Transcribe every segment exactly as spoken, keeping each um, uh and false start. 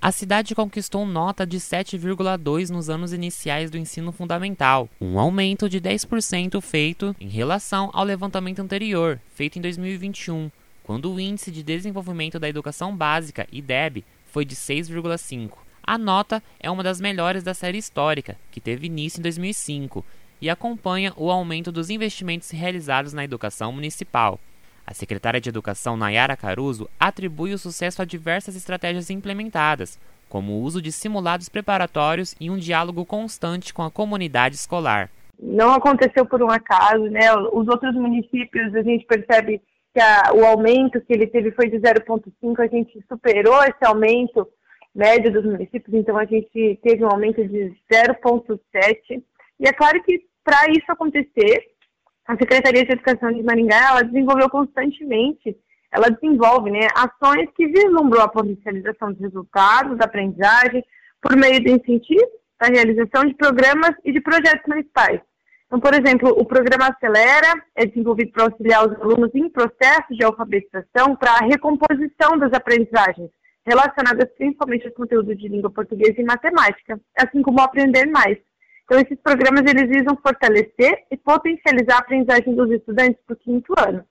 A cidade conquistou nota de sete vírgula dois nos anos iniciais do ensino fundamental, um aumento de dez por cento feito em relação ao levantamento anterior, feito em dois mil e vinte e um, quando o Índice de Desenvolvimento da Educação Básica, I D E B, foi de seis vírgula cinco. A nota é uma das melhores da série histórica, que teve início em dois mil e cinco, e acompanha o aumento dos investimentos realizados na educação municipal. A secretária de Educação, Nayara Caruso, atribui o sucesso a diversas estratégias implementadas, como o uso de simulados preparatórios e um diálogo constante com a comunidade escolar. Não aconteceu por um acaso, né? Os outros municípios, a gente percebe que a, o aumento que ele teve foi de zero vírgula cinco, a gente superou esse aumento médio dos municípios, então a gente teve um aumento de zero vírgula sete. E é claro que para isso acontecer, a Secretaria de Educação de Maringá, ela desenvolveu constantemente, ela desenvolve né, ações que vislumbram a potencialização dos resultados da aprendizagem por meio de incentivos, da realização de programas e de projetos municipais. Então, por exemplo, o programa Acelera é desenvolvido para auxiliar os alunos em processos de alfabetização para a recomposição das aprendizagens, relacionadas principalmente aos conteúdos de língua portuguesa e matemática, assim como Aprender Mais. Então, esses programas eles visam fortalecer e potencializar a aprendizagem dos estudantes para o quinto ano.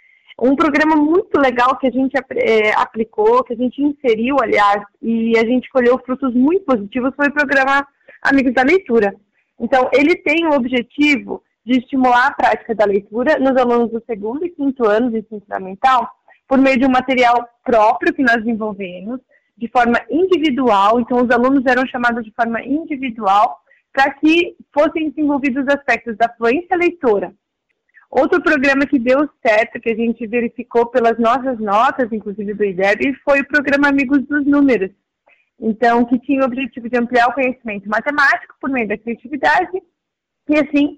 Um programa muito legal que a gente é, aplicou, que a gente inseriu, aliás, e a gente colheu frutos muito positivos, foi o programa Amigos da Leitura. Então, ele tem o objetivo de estimular a prática da leitura nos alunos do segundo e quinto ano de ensino fundamental, por meio de um material próprio que nós desenvolvemos, de forma individual. Então, os alunos eram chamados de forma individual, para que fossem desenvolvidos os aspectos da fluência leitora. Outro programa que deu certo, que a gente verificou pelas nossas notas, inclusive do I D E B, foi o programa Amigos dos Números. Então, que tinha o objetivo de ampliar o conhecimento matemático por meio da criatividade e, assim,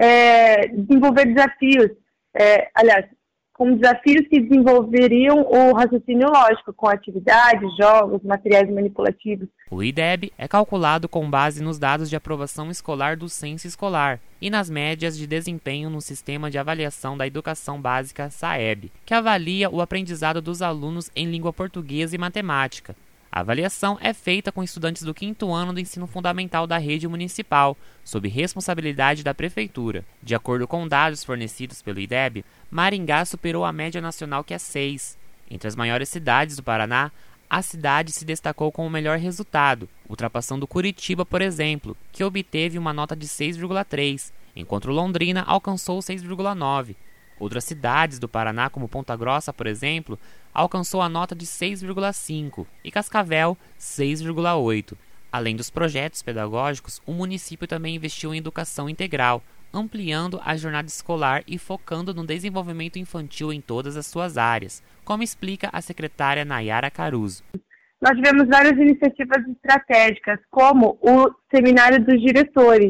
é, desenvolver desafios, é, aliás, com desafios que desenvolveriam o raciocínio lógico, com atividades, jogos, materiais manipulativos. O I D E B é calculado com base nos dados de aprovação escolar do Censo Escolar e nas médias de desempenho no Sistema de Avaliação da Educação Básica, SAEB, que avalia o aprendizado dos alunos em língua portuguesa e matemática. A avaliação é feita com estudantes do quinto ano do ensino fundamental da rede municipal, sob responsabilidade da Prefeitura. De acordo com dados fornecidos pelo I D E B, Maringá superou a média nacional, que é seis. Entre as maiores cidades do Paraná, a cidade se destacou com o melhor resultado, ultrapassando Curitiba, por exemplo, que obteve uma nota de seis vírgula três, enquanto Londrina alcançou seis vírgula nove. Outras cidades do Paraná, como Ponta Grossa, por exemplo, alcançou a nota de seis vírgula cinco e Cascavel, seis vírgula oito. Além dos projetos pedagógicos, o município também investiu em educação integral, ampliando a jornada escolar e focando no desenvolvimento infantil em todas as suas áreas, como explica a secretária Nayara Caruso. Nós tivemos várias iniciativas estratégicas, como o Seminário dos Diretores,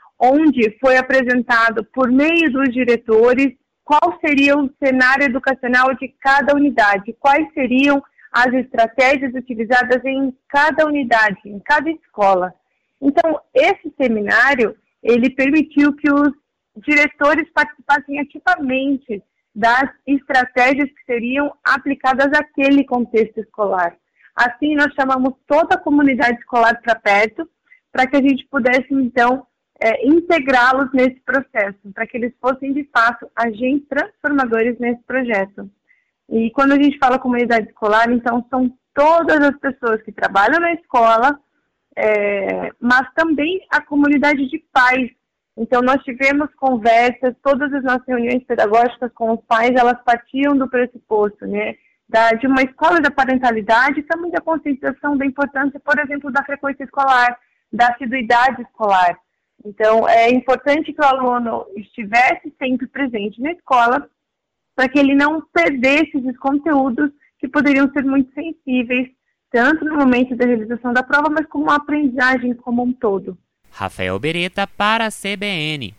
onde foi apresentado por meio dos diretores qual seria o cenário educacional de cada unidade, quais seriam as estratégias utilizadas em cada unidade, em cada escola. Então, esse seminário, ele permitiu que os diretores participassem ativamente das estratégias que seriam aplicadas àquele contexto escolar. Assim, nós chamamos toda a comunidade escolar para perto, para que a gente pudesse, então, É, integrá-los nesse processo, para que eles fossem, de fato, agentes transformadores nesse projeto. E quando a gente fala comunidade escolar, então, são todas as pessoas que trabalham na escola, é, mas também a comunidade de pais. Então, nós tivemos conversas, todas as nossas reuniões pedagógicas com os pais, elas partiam do pressuposto, né, da, de uma escola da parentalidade e também da conscientização da importância, por exemplo, da frequência escolar, da assiduidade escolar. Então, é importante que o aluno estivesse sempre presente na escola para que ele não perdesse esses conteúdos que poderiam ser muito sensíveis, tanto no momento da realização da prova, mas como a aprendizagem como um todo. Rafael Beretta para a C B N.